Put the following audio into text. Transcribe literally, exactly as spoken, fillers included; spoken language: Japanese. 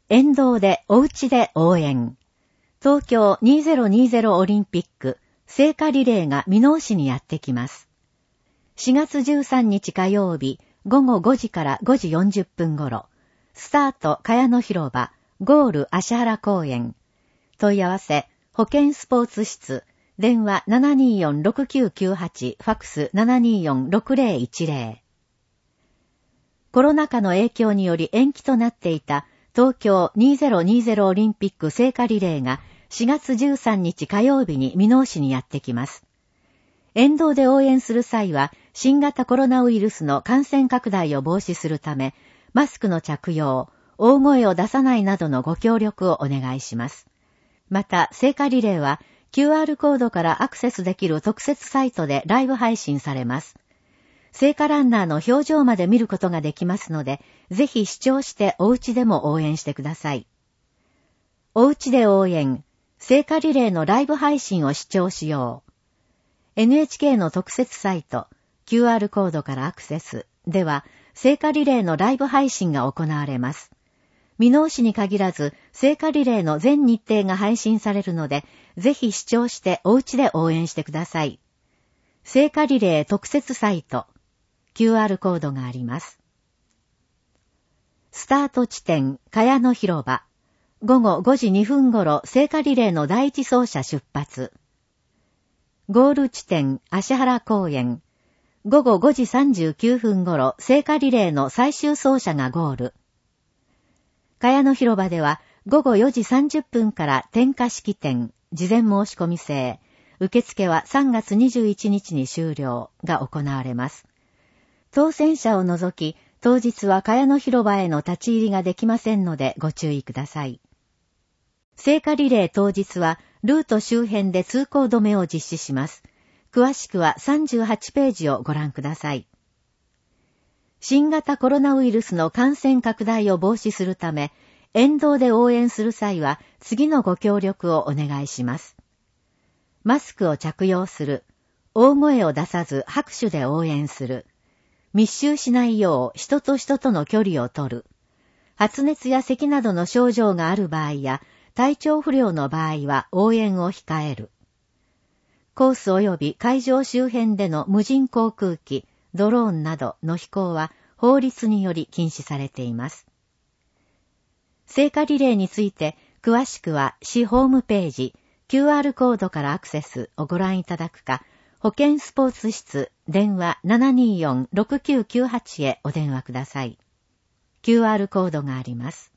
沿道でお家で応援。東京にせんにじゅうオリンピック聖火リレーが箕面市にやってきます。しがつじゅうさんにち火曜日ごごごじからごじよんじゅっぷん頃、スタート茅野広場、ゴール芦原公園。問い合わせ、保健スポーツ室、電話 ななにーよんろくきゅうきゅうはち、ファックス ななにーよんろくぜろいちぜろ。コロナ禍の影響により延期となっていた東京にせんにじゅうオリンピック聖火リレーがしがつじゅうさんにち火曜日に箕面市にやってきます。沿道で応援する際は新型コロナウイルスの感染拡大を防止するため、マスクの着用、大声を出さないなどのご協力をお願いします。また、聖火リレーは キューアール コードからアクセスできる特設サイトでライブ配信されます。聖火ランナーの表情まで見ることができますので、ぜひ視聴してお家でも応援してください。お家で応援、聖火リレーのライブ配信を視聴しよう。エヌエイチケー の特設サイト、キューアール コードからアクセスでは、聖火リレーのライブ配信が行われます。箕面市に限らず、聖火リレーの全日程が配信されるので、ぜひ視聴してお家で応援してください。聖火リレー特設サイト、キューアール コードがあります。スタート地点、茅野広場。ごごごじにふん頃、聖火リレーの第一走者出発。ゴール地点、芦原公園。ごごごじさんじゅうきゅうふん頃、聖火リレーの最終走者がゴール。茅野広場では、ごごよじさんじゅっぷんから点火式典、事前申し込み制、受付はさんがつにじゅういちにちに終了が行われます。当選者を除き、当日は茅野広場への立ち入りができませんのでご注意ください。聖火リレー当日は、ルート周辺で通行止めを実施します。詳しくはさんじゅうはちページをご覧ください。新型コロナウイルスの感染拡大を防止するため、沿道で応援する際は次のご協力をお願いします。マスクを着用する。大声を出さず拍手で応援する。密集しないよう人と人との距離を取る。発熱や咳などの症状がある場合や、体調不良の場合は応援を控える。コース及び会場周辺での無人航空機、ドローンなどの飛行は法律により禁止されています。聖火リレーについて詳しくは市ホームページ、キューアール コードからアクセスをご覧いただくか、保健スポーツ室電話 ななにーよんろくきゅうきゅうはち へお電話ください。キューアール コードがあります。